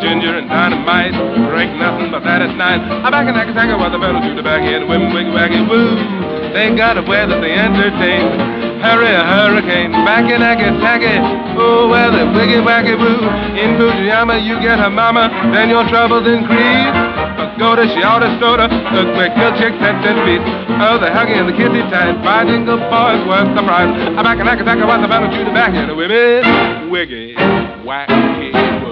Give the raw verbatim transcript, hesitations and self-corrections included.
ginger and dynamite. Drink nothing but that at night. I back in Nakataka while the fellows do the back end. Women wiggy waggy woo. They got a way that they entertain. Hurry a hurricane. Back in Nakataka. Oh, well, the wiggy waggy woo. In Fujiyama you get her mama. Then your troubles increase. Go to she oughta soda, a quick little chick, ten cent feet. Oh, the huggy and the kitty tight, five jingle boys worth the price. I back in Nakataka, what's the battle to the back here? The women, wiggy, wacky.